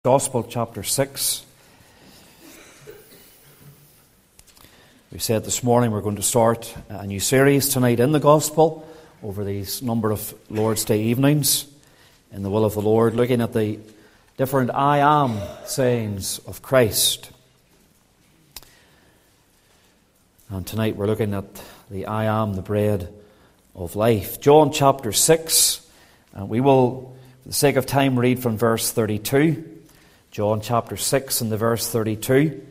Gospel, chapter 6. We said this morning we're going to start a new series tonight in the Gospel over these number of Lord's Day evenings in the will of the Lord, looking at the different I am sayings of Christ. And tonight we're looking at the I am, the bread of life. John chapter 6, and we will, for the sake of time, read from verse 32. John chapter 6 and the verse 32.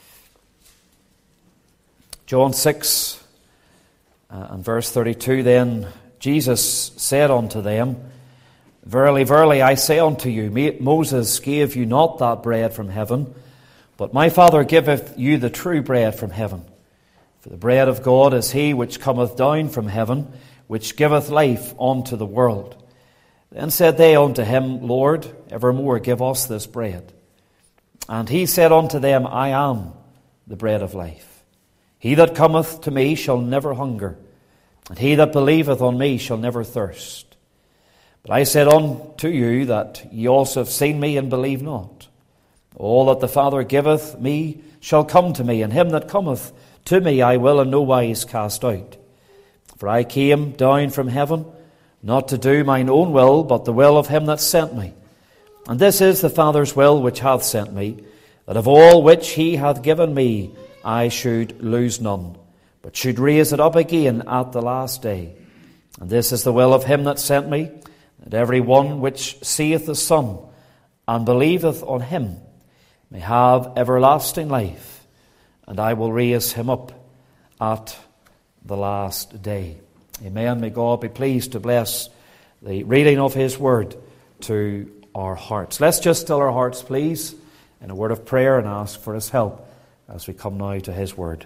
John 6 and verse 32. Then Jesus said unto them, Verily, verily, I say unto you, Moses gave you not that bread from heaven, but my Father giveth you the true bread from heaven. For the bread of God is he which cometh down from heaven, which giveth life unto the world. Then said they unto him, Lord, evermore give us this bread. And he said unto them, I am the bread of life. He that cometh to me shall never hunger, and he that believeth on me shall never thirst. But I said unto you that ye also have seen me and believe not. All that the Father giveth me shall come to me, and him that cometh to me I will in no wise cast out. For I came down from heaven, not to do mine own will, but the will of him that sent me. And this is the Father's will which hath sent me, that of all which he hath given me I should lose none, but should raise it up again at the last day. And this is the will of him that sent me, that every one which seeth the Son and believeth on him may have everlasting life, and I will raise him up at the last day. Amen. May God be pleased to bless the reading of his word to our hearts. Let's just still our hearts, please, in a word of prayer and ask for his help as we come now to his word.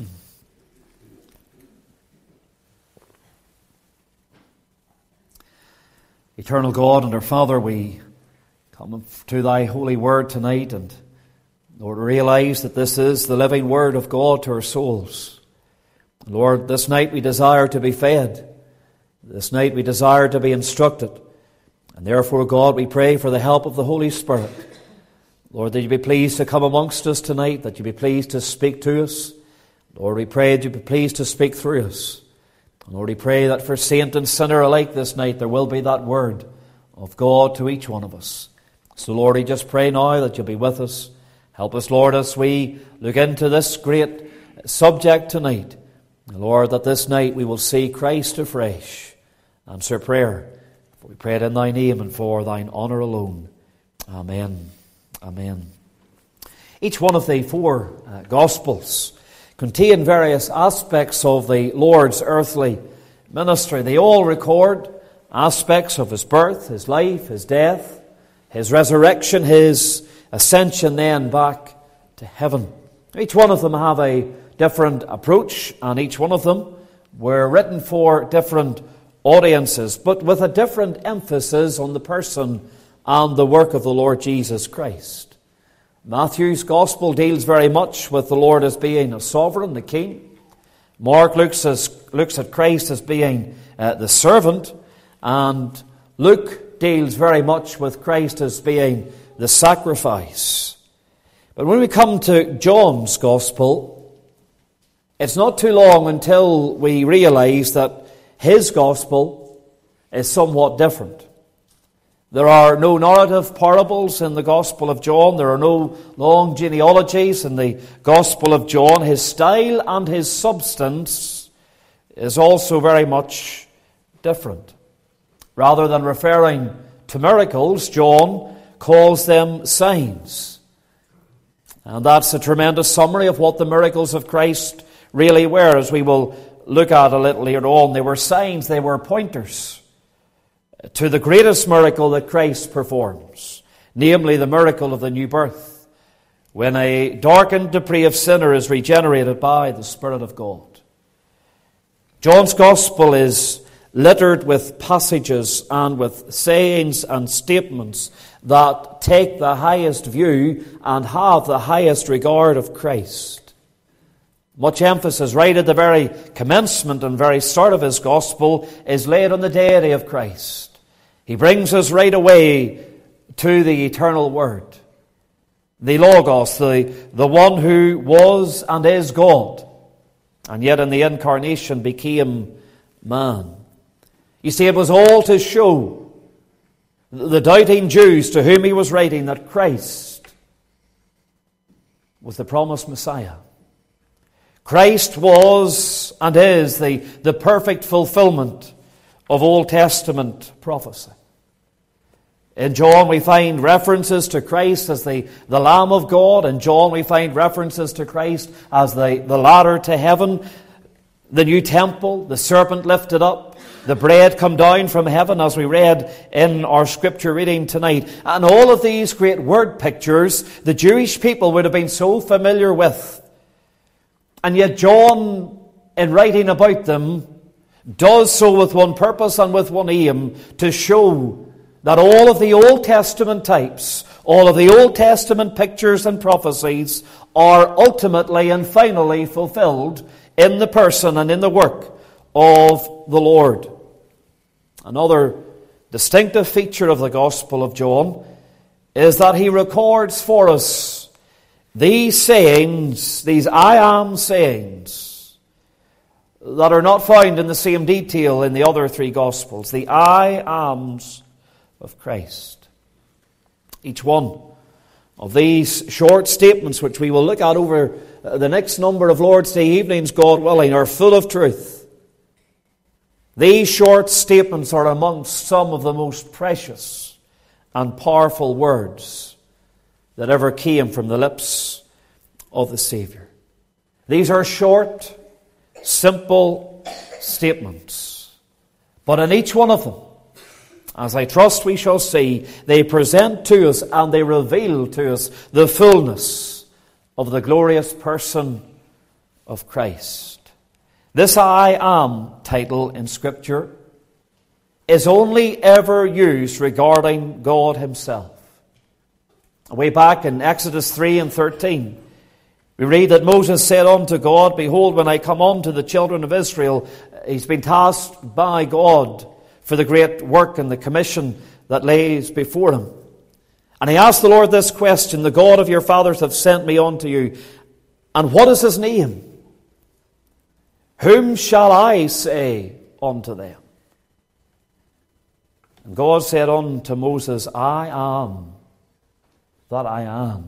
Eternal God and our Father, we come to thy holy word tonight, and Lord, realize that this is the living word of God to our souls. Lord, this night we desire to be fed. This night we desire to be instructed. And therefore, God, we pray for the help of the Holy Spirit. Lord, that you be pleased to come amongst us tonight, that you be pleased to speak to us. Lord, we pray that you be pleased to speak through us. And Lord, we pray that for saint and sinner alike this night, there will be that word of God to each one of us. So, Lord, we just pray now that you'll be with us. Help us, Lord, as we look into this great subject tonight. Lord, that this night we will see Christ afresh. Answer prayer. For we pray it in thy name and for thine honour alone. Amen. Amen. Each one of the four Gospels contain various aspects of the Lord's earthly ministry. They all record aspects of his birth, his life, his death, his resurrection, his ascension then back to heaven. Each one of them have a different approach, and each one of them were written for different audiences, but with a different emphasis on the person and the work of the Lord Jesus Christ. Matthew's Gospel deals very much with the Lord as being a sovereign, the king. Mark looks at Christ as being the servant, and Luke deals very much with Christ as being the sacrifice. But when we come to John's Gospel, it's not too long until we realize that his Gospel is somewhat different. There are no narrative parables in the Gospel of John. There are no long genealogies in the Gospel of John. His style and his substance is also very much different. Rather than referring to miracles, John calls them signs. And that's a tremendous summary of what the miracles of Christ really were, as we will look at a little later on. They were signs, they were pointers to the greatest miracle that Christ performs, namely the miracle of the new birth, when a darkened, depraved sinner is regenerated by the Spirit of God. John's Gospel is littered with passages and with sayings and statements that take the highest view and have the highest regard of Christ. Much emphasis right at the very commencement and very start of his Gospel is laid on the deity of Christ. He brings us right away to the eternal Word. the Logos, the one who was and is God, and yet in the incarnation became man. You see, it was all to show the doubting Jews to whom he was writing that Christ was the promised Messiah. Christ was and is the perfect fulfillment of Old Testament prophecy. In John we find references to Christ as the Lamb of God. In John we find references to Christ as the ladder to heaven, the new temple, the serpent lifted up, the bread come down from heaven, as we read in our scripture reading tonight. And all of these great word pictures the Jewish people would have been so familiar with. And yet John, in writing about them, does so with one purpose and with one aim, to show that all of the Old Testament types, all of the Old Testament pictures and prophecies are ultimately and finally fulfilled in the person and in the work of the Lord. Another distinctive feature of the Gospel of John is that he records for us these sayings, these I am sayings, that are not found in the same detail in the other three Gospels. The I ams of Christ. Each one of these short statements, which we will look at over the next number of Lord's Day evenings, God willing, are full of truth. These short statements are amongst some of the most precious and powerful words that ever came from the lips of the Savior. These are short, simple statements. But in each one of them, as I trust we shall see, they present to us and they reveal to us the fullness of the glorious person of Christ. This I am title in Scripture is only ever used regarding God Himself. Way back in Exodus 3 and 13, we read that Moses said unto God, Behold, when I come unto the children of Israel, he's been tasked by God for the great work and the commission that lays before him. And he asked the Lord this question, The God of your fathers have sent me unto you, and what is his name? Whom shall I say unto them? And God said unto Moses, I am that I am.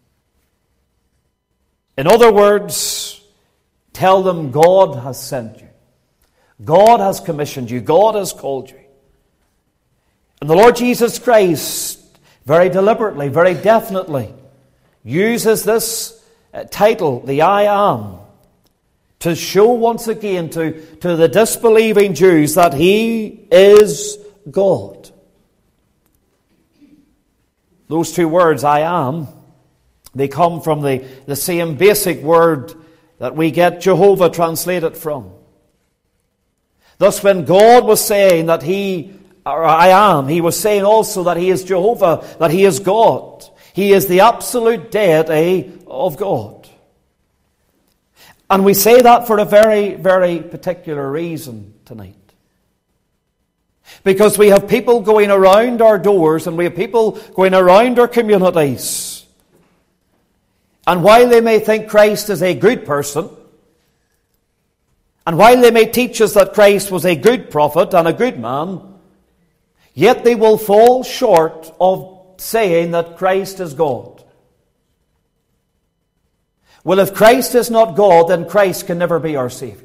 In other words, tell them God has sent you. God has commissioned you. God has called you. And the Lord Jesus Christ, very deliberately, very definitely, uses this title, the I am, to show once again to the disbelieving Jews that He is God. Those two words, I am, they come from the same basic word that we get Jehovah translated from. Thus, when God was saying that I am, He was saying also that He is Jehovah, that He is God. He is the absolute deity of God. And we say that for a very, very particular reason tonight. Because we have people going around our doors and we have people going around our communities. And while they may think Christ is a good person, and while they may teach us that Christ was a good prophet and a good man, yet they will fall short of saying that Christ is God. Well, if Christ is not God, then Christ can never be our Savior.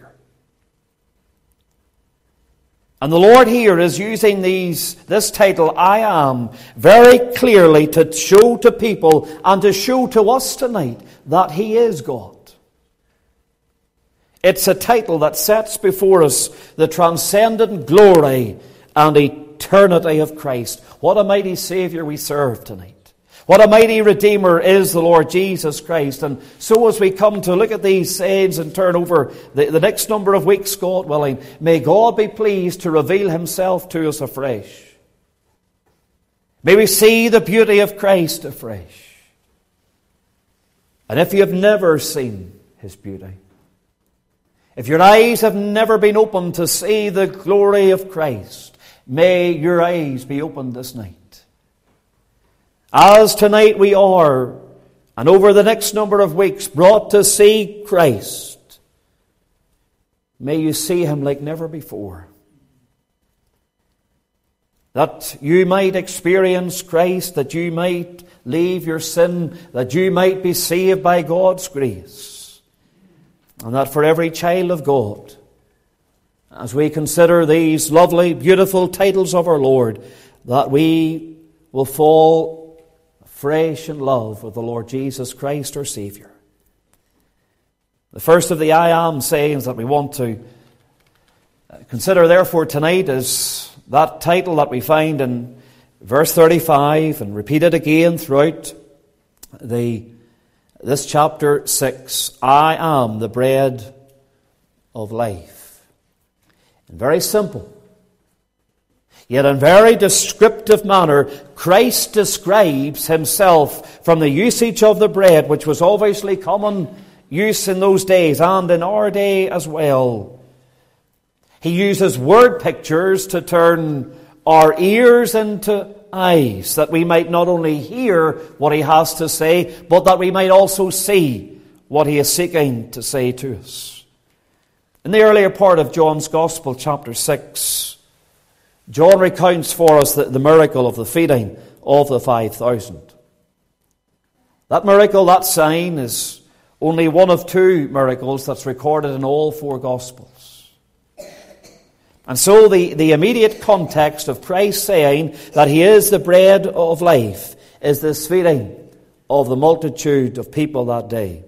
And the Lord here is using this title, I am, very clearly to show to people and to show to us tonight that He is God. It's a title that sets before us the transcendent glory and eternity of Christ. What a mighty Savior we serve tonight. What a mighty Redeemer is the Lord Jesus Christ. And so as we come to look at these sayings and turn over the next number of weeks, God willing, may God be pleased to reveal Himself to us afresh. May we see the beauty of Christ afresh. And if you have never seen His beauty, if your eyes have never been opened to see the glory of Christ, may your eyes be opened this night. As tonight we are and over the next number of weeks brought to see Christ, may you see Him like never before. That you might experience Christ, that you might leave your sin, that you might be saved by God's grace. And that for every child of God, as we consider these lovely, beautiful titles of our Lord, that we will fall fresh in love with the Lord Jesus Christ, our Saviour. The first of the I am sayings that we want to consider therefore tonight is that title that we find in verse 35 and repeated again throughout this chapter 6. I am the bread of life. And very simple, yet in very descriptive manner, Christ describes Himself from the usage of the bread, which was obviously common use in those days and in our day as well. He uses word pictures to turn our ears into eyes, that we might not only hear what He has to say, but that we might also see what He is seeking to say to us. In the earlier part of John's Gospel, chapter 6, John recounts for us the miracle of the feeding of the 5,000. That miracle, that sign, is only one of two miracles that's recorded in all four Gospels. And so the immediate context of Christ saying that He is the bread of life is this feeding of the multitude of people that day.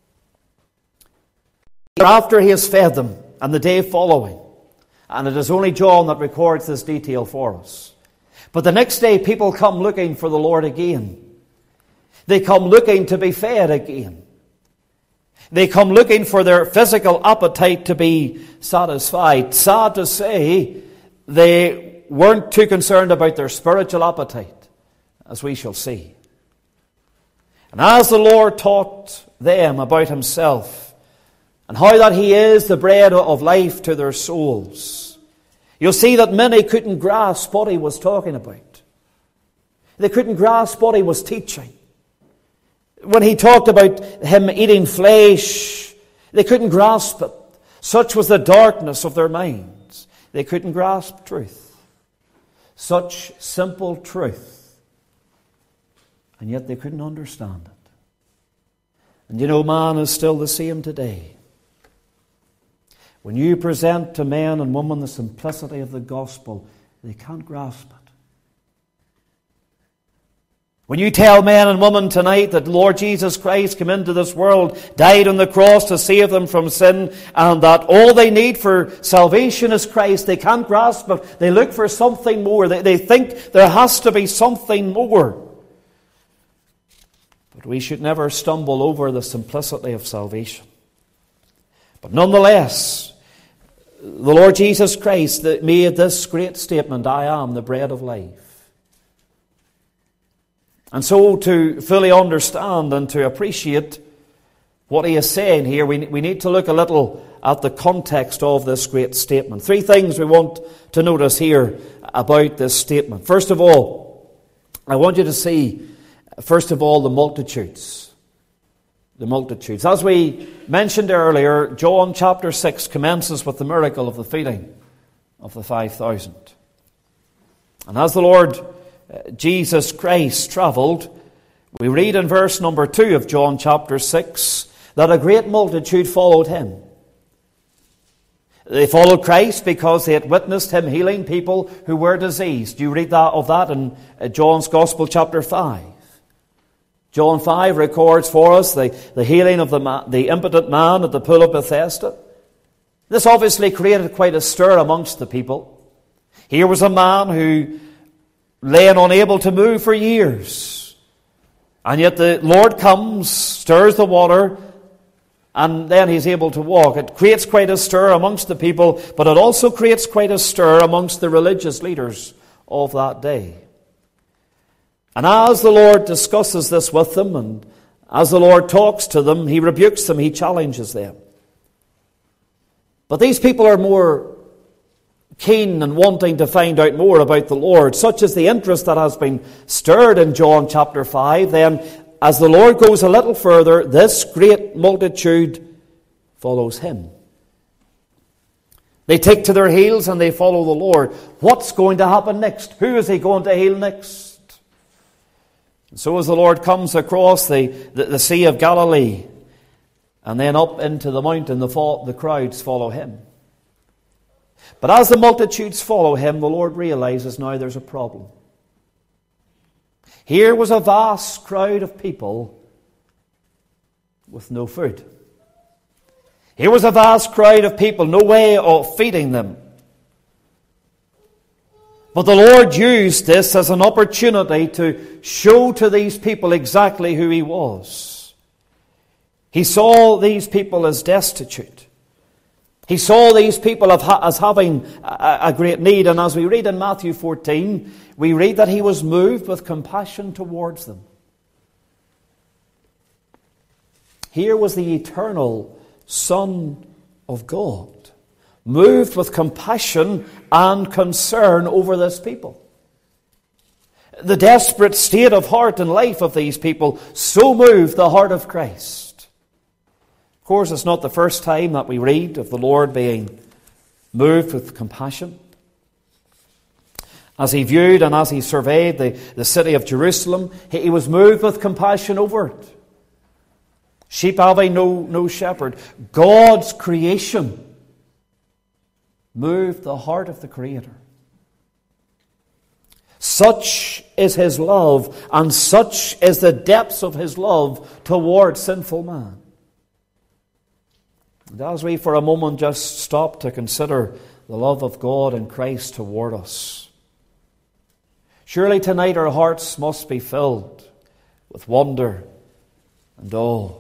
After He has fed them, and the day following, and it is only John that records this detail for us. But the next day people come looking for the Lord again. They come looking to be fed again. They come looking for their physical appetite to be satisfied. Sad to say, they weren't too concerned about their spiritual appetite, as we shall see. And as the Lord taught them about Himself, and how that He is the bread of life to their souls, you'll see that many couldn't grasp what He was talking about. They couldn't grasp what He was teaching. When He talked about Him eating flesh, they couldn't grasp it. Such was the darkness of their minds. They couldn't grasp truth. Such simple truth. And yet they couldn't understand it. And you know, man is still the same today. When you present to men and women the simplicity of the gospel, they can't grasp it. When you tell men and women tonight that Lord Jesus Christ came into this world, died on the cross to save them from sin, and that all they need for salvation is Christ, they can't grasp it. They look for something more. They think there has to be something more. But we should never stumble over the simplicity of salvation. But nonetheless, the Lord Jesus Christ made this great statement, I am the bread of life. And so to fully understand and to appreciate what He is saying here, we need to look a little at the context of this great statement. Three things we want to notice here about this statement. First of all, I want you to see, first of all, the multitudes. The multitudes. As we mentioned earlier, John chapter 6 commences with the miracle of the feeding of the 5,000. And as the Lord Jesus Christ travelled, we read in verse number 2 of John chapter 6 that a great multitude followed Him. They followed Christ because they had witnessed Him healing people who were diseased. You read of that in John's Gospel chapter 5. John 5 records for us the healing of the impotent man at the pool of Bethesda. This obviously created quite a stir amongst the people. Here was a man who lay unable to move for years. And yet the Lord comes, stirs the water, and then He's able to walk. It creates quite a stir amongst the people, but it also creates quite a stir amongst the religious leaders of that day. And as the Lord discusses this with them, and as the Lord talks to them, He rebukes them, He challenges them. But these people are more keen and wanting to find out more about the Lord. Such is the interest that has been stirred in John chapter 5. Then as the Lord goes a little further, this great multitude follows him. They take to their heels and they follow the Lord. What's going to happen next? Who is he going to heal next? And so as the Lord comes across the Sea of Galilee and then up into the mountain, the crowds follow him. But as the multitudes follow him, the Lord realizes now there's a problem. Here was a vast crowd of people with no food. Here was a vast crowd of people, no way of feeding them. But the Lord used this as an opportunity to show to these people exactly who he was. He saw these people as destitute. He saw these people as having a great need. And as we read in Matthew 14, we read that he was moved with compassion towards them. Here was the eternal Son of God, moved with compassion and concern over this people. The desperate state of heart and life of these people so moved the heart of Christ. Of course, it's not the first time that we read of the Lord being moved with compassion. As he viewed and as he surveyed the city of Jerusalem, he was moved with compassion over it. Sheep having no shepherd. God's creation moved the heart of the Creator. Such is his love, and such is the depths of his love towards sinful man. And as we for a moment just stop to consider the love of God in Christ toward us, surely tonight our hearts must be filled with wonder and awe.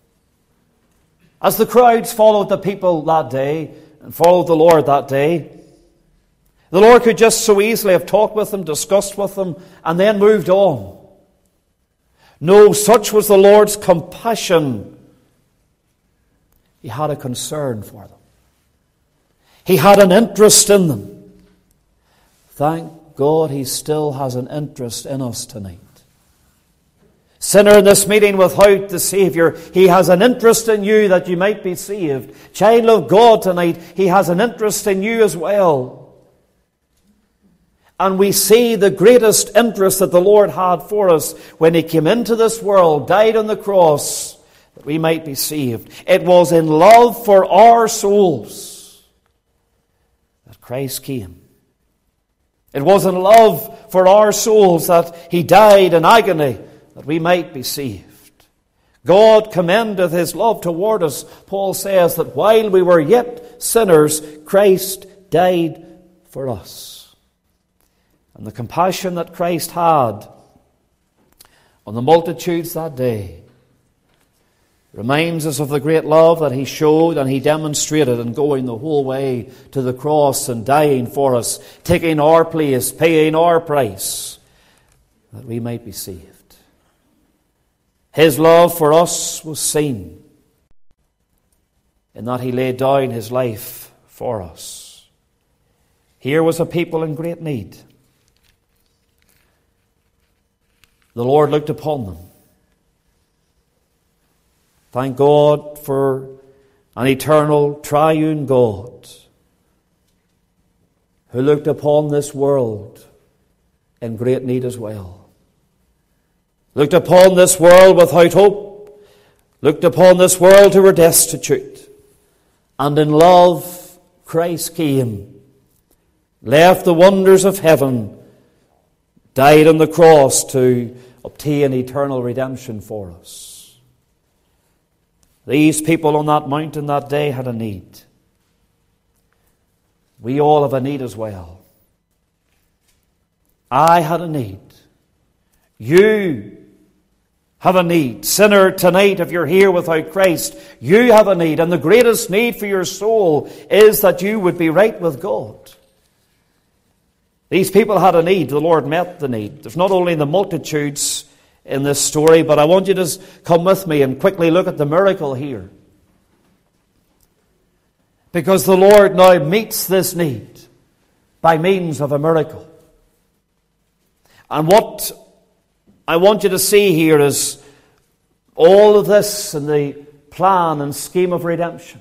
As the crowds followed the people that day and followed the Lord that day, the Lord could just so easily have talked with them, discussed with them, and then moved on. No, such was the Lord's compassion. He had a concern for them. He had an interest in them. Thank God he still has an interest in us tonight. Sinner in this meeting without the Saviour, he has an interest in you that you might be saved. Child of God tonight, he has an interest in you as well. And we see the greatest interest that the Lord had for us when he came into this world, died on the cross, that we might be saved. It was in love for our souls that Christ came. It was in love for our souls that he died in agony, that we might be saved. God commendeth his love toward us. Paul says that while we were yet sinners, Christ died for us. And the compassion that Christ had on the multitudes that day reminds us of the great love that he showed and he demonstrated in going the whole way to the cross and dying for us, taking our place, paying our price, that we might be saved. His love for us was seen in that he laid down his life for us. Here was a people in great need. The Lord looked upon them. Thank God for an eternal triune God who looked upon this world in great need as well. Looked upon this world without hope. Looked upon this world who were destitute. And in love, Christ came, left the wonders of heaven, died on the cross to obtain eternal redemption for us. These people on that mountain that day had a need. We all have a need as well. I had a need. You have a need. Sinner, tonight, if you're here without Christ, you have a need. And the greatest need for your soul is that you would be right with God. These people had a need. The Lord met the need. There's not only the multitudes in this story, but I want you to come with me and quickly look at the miracle here. Because the Lord now meets this need by means of a miracle. And what I want you to see here is All of this in the plan and scheme of redemption.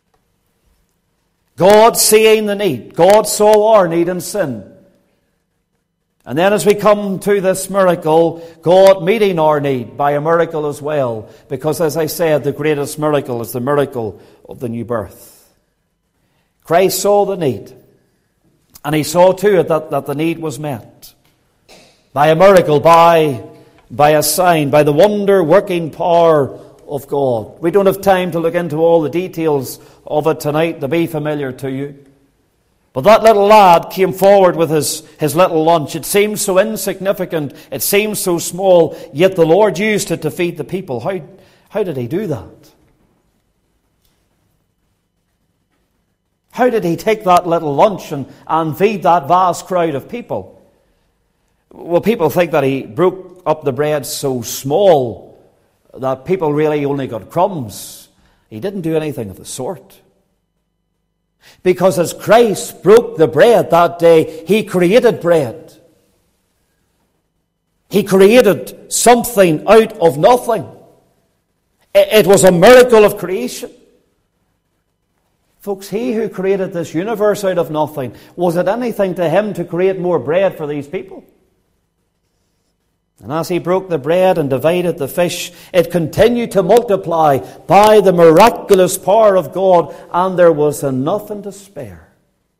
God seeing the need. God saw our need and sin. And then as we come to this miracle, God meeting our need by a miracle as well. Because as I said, the greatest miracle is the miracle of the new birth. Christ saw the need. And he saw to it that the need was met. By a miracle, by a sign, by the wonder-working power of God. We don't have time to look into all the details of it tonight. They'll be familiar to you. But that little lad came forward with his little lunch. It seems so insignificant. It seems so small. Yet the Lord used it to feed the people. How did he do that? How did he take that little lunch and feed that vast crowd of people? Well, people think that he broke up the bread so small that people really only got crumbs. He didn't do anything of the sort. Because as Christ broke the bread that day, he created bread. He created something out of nothing. It was a miracle of creation. Folks, he who created this universe out of nothing, was it anything to him to create more bread for these people? And as he broke the bread and divided the fish, it continued to multiply by the miraculous power of God, and there was enough and to spare.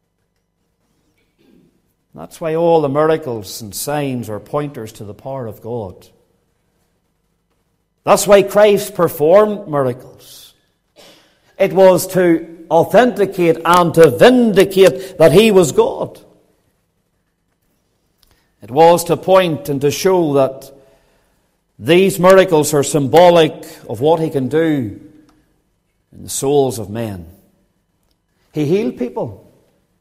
That's why all the miracles and signs are pointers to the power of God. That's why Christ performed miracles. It was to authenticate and to vindicate that he was God. It was to point and to show that these miracles are symbolic of what he can do in the souls of men. He healed people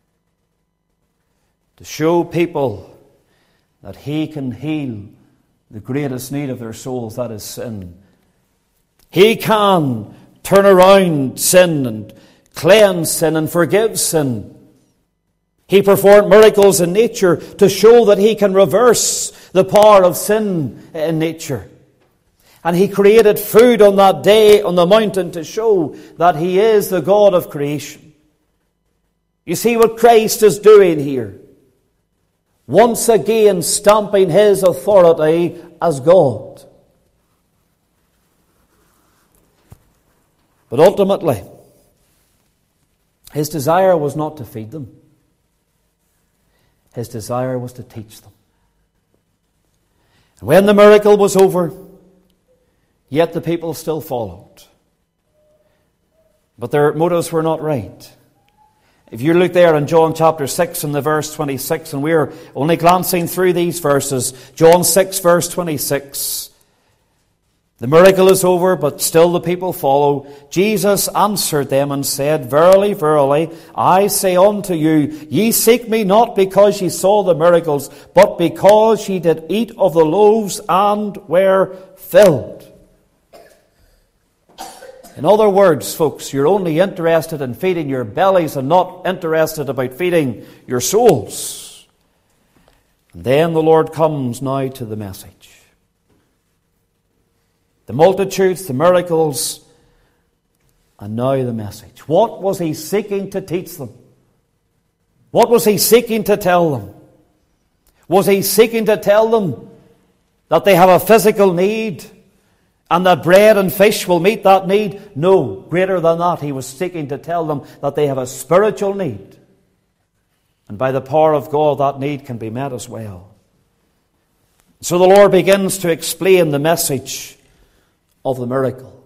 to show people that he can heal the greatest need of their souls, that is sin. He can turn around sin and cleanse sin and forgive sin. He performed miracles in nature to show that he can reverse the power of sin in nature. And he created food on that day on the mountain to show that he is the God of creation. You see what Christ is doing here? Once again stamping his authority as God. But ultimately, his desire was not to feed them. His desire was to teach them. And when the miracle was over, yet the people still followed. But their motives were not right. If you look there in John chapter 6 and the verse 26, and we're only glancing through these verses, John 6 verse 26, the miracle is over, but still the people follow. Jesus answered them and said, Verily, verily, I say unto you, ye seek me not because ye saw the miracles, but because ye did eat of the loaves and were filled. In other words, folks, you're only interested in feeding your bellies and not interested about feeding your souls. And then the Lord comes now to the message. The multitudes, the miracles, and now the message. What was he seeking to teach them? What was he seeking to tell them? Was he seeking to tell them that they have a physical need and that bread and fish will meet that need? No, greater than that, he was seeking to tell them that they have a spiritual need. And by the power of God, that need can be met as well. So the Lord begins to explain the message of the miracle.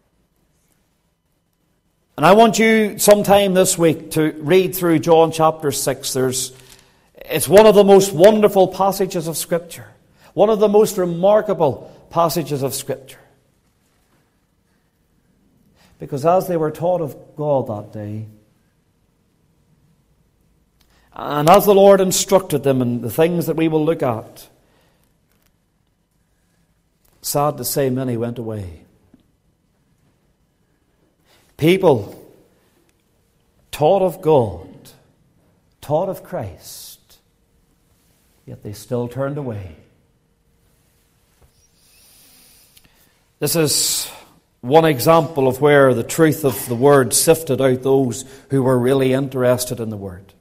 And I want you sometime this week to read through John chapter 6. It's one of the most wonderful passages of Scripture. One of the most remarkable passages of Scripture. Because as they were taught of God that day, and as the Lord instructed them in the things that we will look at, sad to say, many went away. People taught of God, taught of Christ, yet they still turned away. This is one example of where the truth of the Word sifted out those who were really interested in the Word.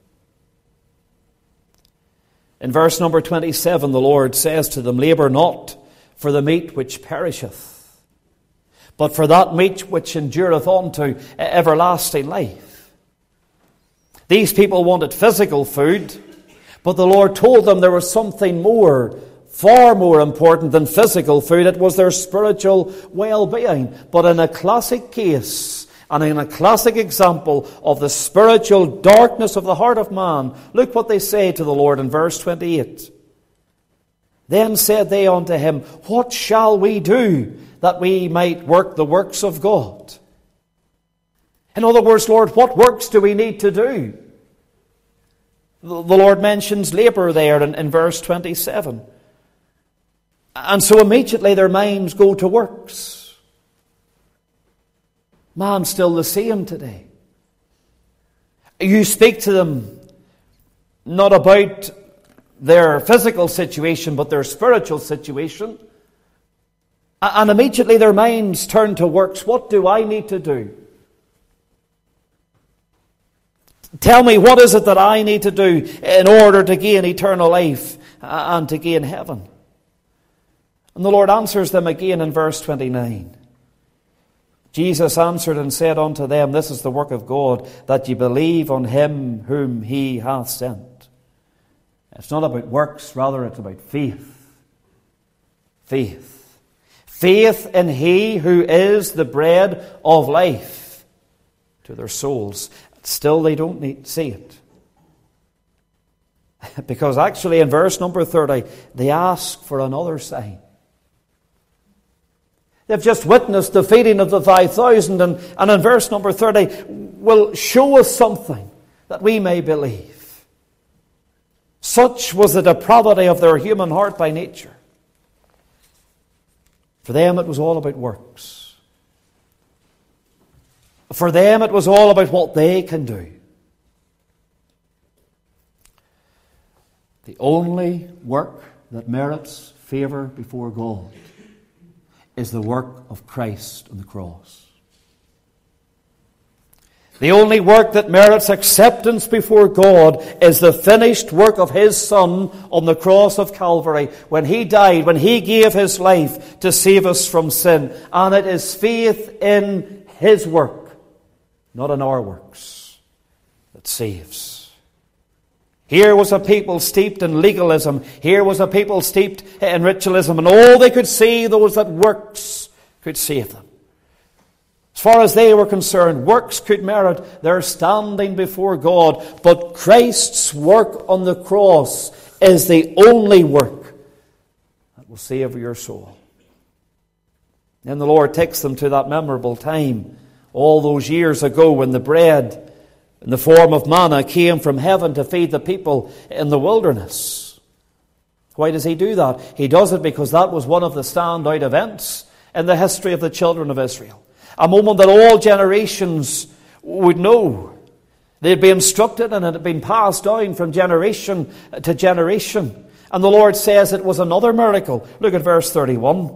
In verse number 27, the Lord says to them, "Labour not for the meat which perisheth, but for that meat which endureth unto everlasting life." These people wanted physical food, but the Lord told them there was something more, far more important than physical food. It was their spiritual well-being. But in a classic case, and in a classic example of the spiritual darkness of the heart of man, look what they say to the Lord in verse 28. "Then said they unto him, What shall we do that we might work the works of God?" In other words, Lord, what works do we need to do? The Lord mentions labour there in verse 27. And so immediately their minds go to works. Man's still the same today. You speak to them not about their physical situation, but their spiritual situation. And immediately their minds turn to works. What do I need to do? Tell me, what is it that I need to do in order to gain eternal life and to gain heaven? And the Lord answers them again in verse 29. Jesus answered and said unto them, "This is the work of God, that ye believe on him whom he hath sent." It's not about works, rather it's about faith. Faith. Faith in he who is the bread of life to their souls. Still they don't see it. Because actually in verse number 30, they ask for another sign. They've just witnessed the feeding of the 5,000, and in verse number 30, will show us something that we may believe. Such was the depravity of their human heart by nature. For them it was all about works. For them it was all about what they can do. The only work that merits favour before God is the work of Christ on the cross. The only work that merits acceptance before God is the finished work of His Son on the cross of Calvary, when He died, when He gave His life to save us from sin. And it is faith in His work, not in our works, that saves. Here was a people steeped in legalism. Here was a people steeped in ritualism. And all they could see was that works could save them. As far as they were concerned, works could merit their standing before God. But Christ's work on the cross is the only work that will save your soul. Then the Lord takes them to that memorable time, all those years ago, when the bread in the form of manna came from heaven to feed the people in the wilderness. Why does He do that? He does it because that was one of the standout events in the history of the children of Israel. A moment that all generations would know. They'd be instructed, and it had been passed down from generation to generation. And the Lord says it was another miracle. Look at verse 31.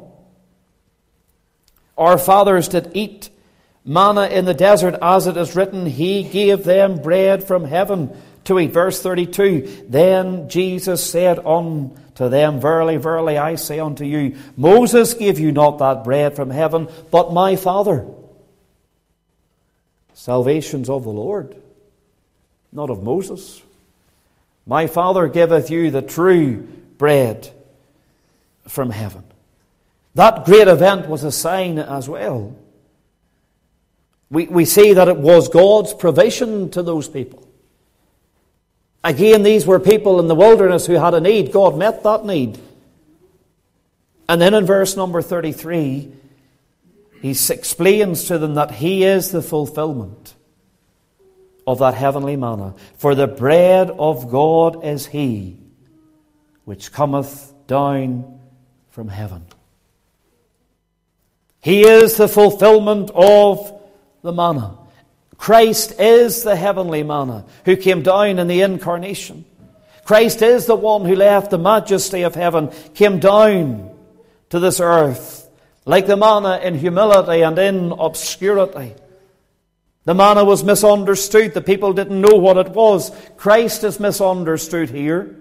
Our fathers did eat manna in the desert, as it is written, He gave them bread from heaven to eat. Verse 32, Then Jesus said unto them, Verily, verily, I say unto you, Moses gave you not that bread from heaven, but my Father. Salvation's of the Lord, not of Moses. My Father giveth you the true bread from heaven. That great event was a sign as well. We see that it was God's provision to those people. Again, these were people in the wilderness who had a need. God met that need. And then in verse number 33, He explains to them that He is the fulfillment of that heavenly manna. For the bread of God is He which cometh down from heaven. He is the fulfillment of the manna. Christ is the heavenly manna who came down in the incarnation. Christ is the one who left the majesty of heaven, came down to this earth Like the manna in humility and in obscurity. The manna was misunderstood. The people didn't know what it was. Christ is misunderstood here.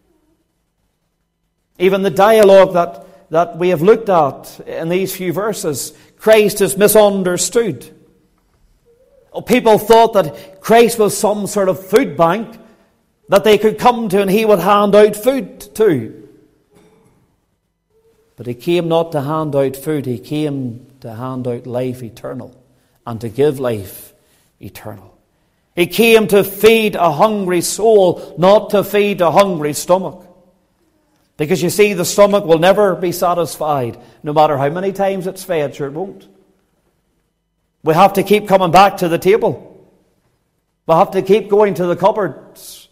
Even the dialogue that we have looked at in these few verses, Christ is misunderstood. People thought that Christ was some sort of food bank that they could come to and he would hand out food to. But he came not to hand out food, he came to hand out life eternal and to give life eternal. He came to feed a hungry soul, not to feed a hungry stomach. Because you see, the stomach will never be satisfied, no matter how many times it's fed, sure it won't. We have to keep coming back to the table. We have to keep going to the cupboards.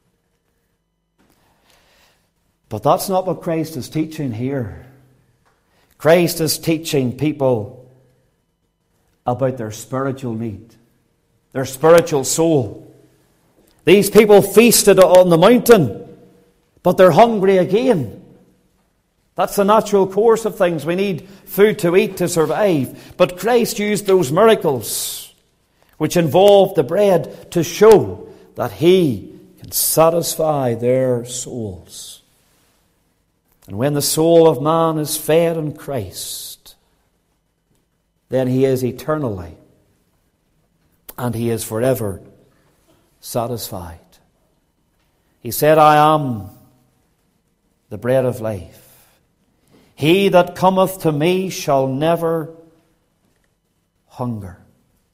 But that's not what Christ is teaching here. Christ is teaching people about their spiritual need, their spiritual soul. These people feasted on the mountain, but they're hungry again. That's the natural course of things. We need food to eat to survive. But Christ used those miracles, which involved the bread, to show that he can satisfy their souls. And when the soul of man is fed in Christ, then he is eternally and he is forever satisfied. He said, I am the bread of life. He that cometh to me shall never hunger.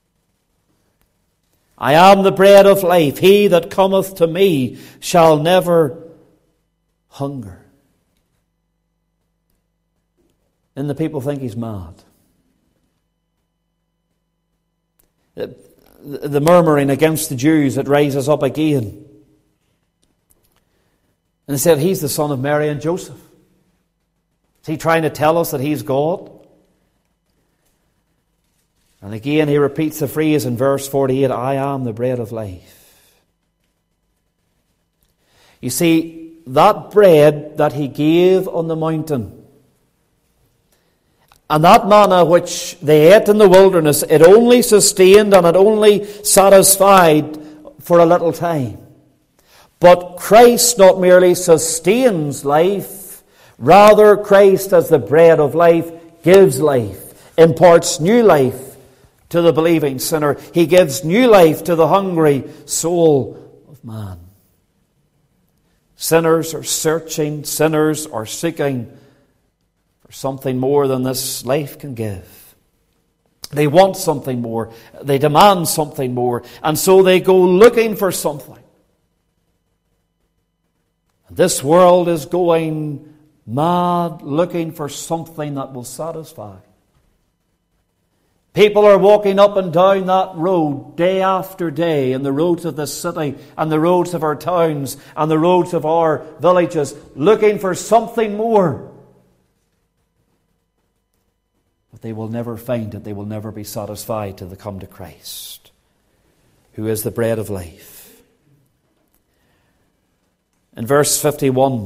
I am the bread of life. He that cometh to me shall never hunger. And the people think he's mad. The murmuring against the Jews, it rises up again. And they said, he's the son of Mary and Joseph. Is he trying to tell us that he's God? And again he repeats the phrase in verse 48, I am the bread of life. You see, that bread that he gave on the mountain, and that manna which they ate in the wilderness, it only sustained and it only satisfied for a little time. But Christ not merely sustains life, rather Christ as the bread of life gives life, imparts new life to the believing sinner. He gives new life to the hungry soul of man. Sinners are searching, sinners are seeking for something more than this life can give. They want something more. They demand something more. And so they go looking for something. This world is going mad looking for something that will satisfy. People are walking up and down that road day after day, in the roads of this city and the roads of our towns and the roads of our villages, looking for something more. But they will never find it. They will never be satisfied till they come to Christ, who is the bread of life. In verse 51,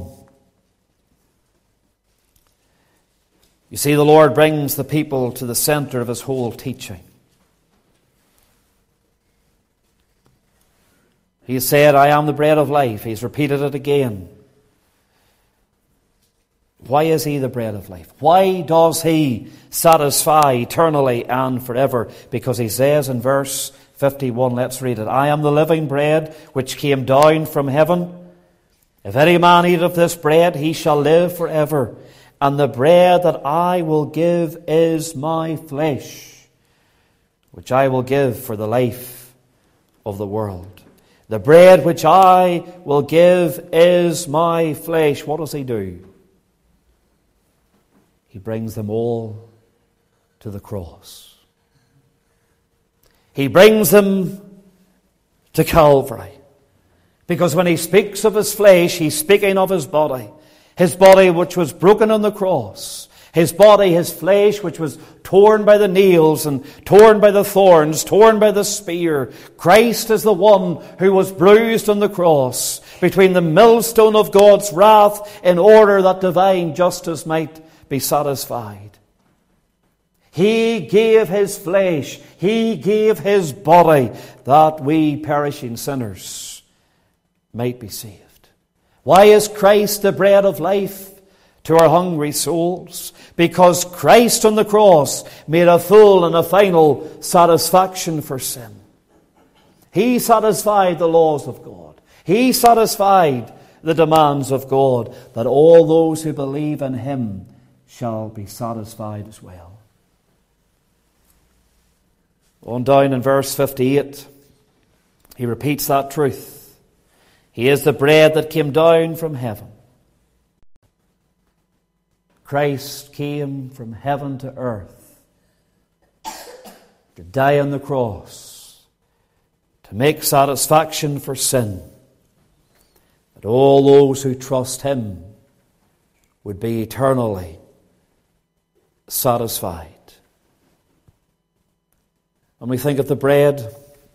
you see the Lord brings the people to the center of his whole teaching. He said, I am the bread of life. He's repeated it again. Why is he the bread of life? Why does he satisfy eternally and forever? Because he says in verse 51, let's read it, I am the living bread which came down from heaven. If any man eat of this bread, he shall live forever. And the bread that I will give is my flesh, which I will give for the life of the world. The bread which I will give is my flesh. What does he do? He brings them all to the cross. He brings them to Calvary. Because when he speaks of his flesh, he's speaking of his body which was broken on the cross, his body, his flesh, which was torn by the nails and torn by the thorns, torn by the spear. Christ is the one who was bruised on the cross between the millstone of God's wrath in order that divine justice might be satisfied. He gave His flesh. He gave His body that we perishing sinners might be saved. Why is Christ the bread of life to our hungry souls? Because Christ on the cross made a full and a final satisfaction for sin. He satisfied the laws of God. He satisfied the demands of God, that all those who believe in Him shall be satisfied as well. On down in verse 58, he repeats that truth. He is the bread that came down from heaven. Christ came from heaven to earth to die on the cross, to make satisfaction for sin, that all those who trust Him would be eternally satisfied. When we think of the bread,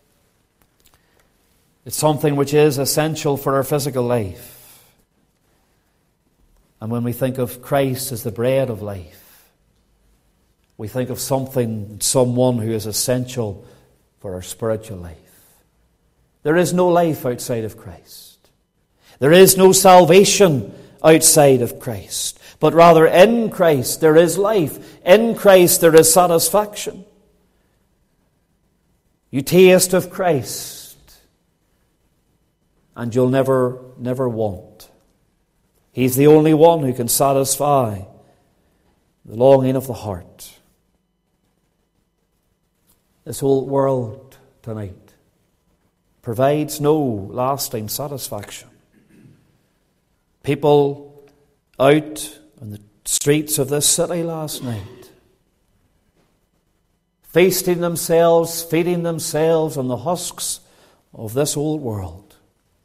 it's something which is essential for our physical life. And when we think of Christ as the bread of life, we think of someone who is essential for our spiritual life. There is no life outside of Christ. There is no salvation outside of Christ. But rather in Christ there is life. In Christ there is satisfaction. You taste of Christ and you'll never want. He's the only one who can satisfy the longing of the heart. This whole world tonight provides no lasting satisfaction. People out on the streets of this city last night, feasting themselves, feeding themselves on the husks of this old world.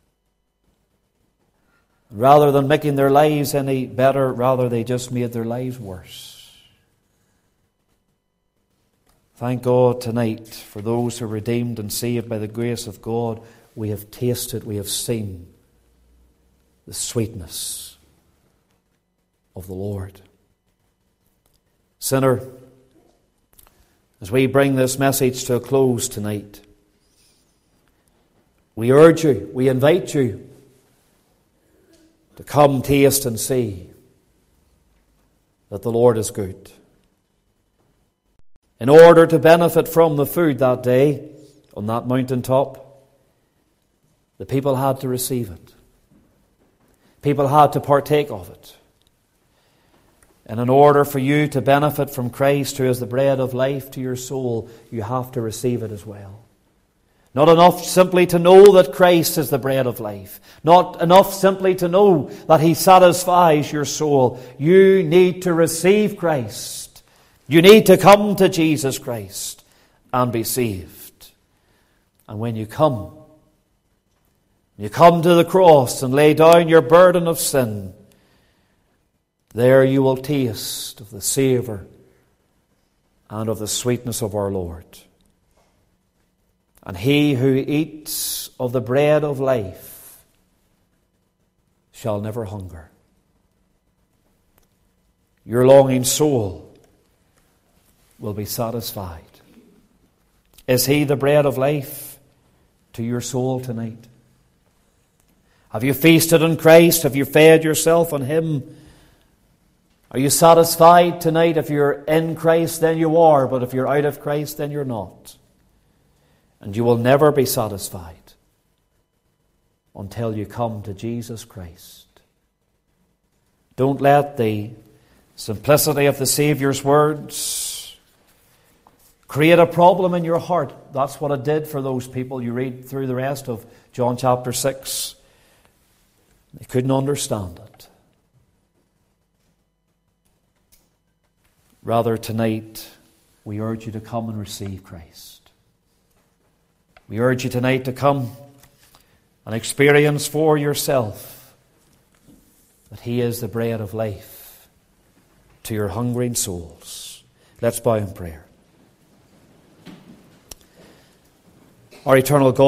Rather than making their lives any better, rather they just made their lives worse. Thank God tonight for those who are redeemed and saved by the grace of God. We have tasted, we have seen the sweetness of the Lord. Sinner, as we bring this message to a close tonight, we urge you, we invite you to come, taste and see that the Lord is good. In order to benefit from the food that day on that mountaintop, the people had to receive it. People had to partake of it. And in order for you to benefit from Christ, who is the bread of life to your soul, you have to receive it as well. Not enough simply to know that Christ is the bread of life. Not enough simply to know that He satisfies your soul. You need to receive Christ. You need to come to Jesus Christ and be saved. And when you come to the cross and lay down your burden of sin, there you will taste of the savour and of the sweetness of our Lord. And he who eats of the bread of life shall never hunger. Your longing soul will be satisfied. Is He the bread of life to your soul tonight? Have you feasted on Christ? Have you fed yourself on Him? Are you satisfied tonight? If you're in Christ, then you are. But if you're out of Christ, then you're not. And you will never be satisfied until you come to Jesus Christ. Don't let the simplicity of the Saviour's words create a problem in your heart. That's what it did for those people. You read through the rest of John chapter 6. They couldn't understand it. Rather, tonight, we urge you to come and receive Christ. We urge you tonight to come and experience for yourself that He is the bread of life to your hungering souls. Let's bow in prayer. Our eternal God,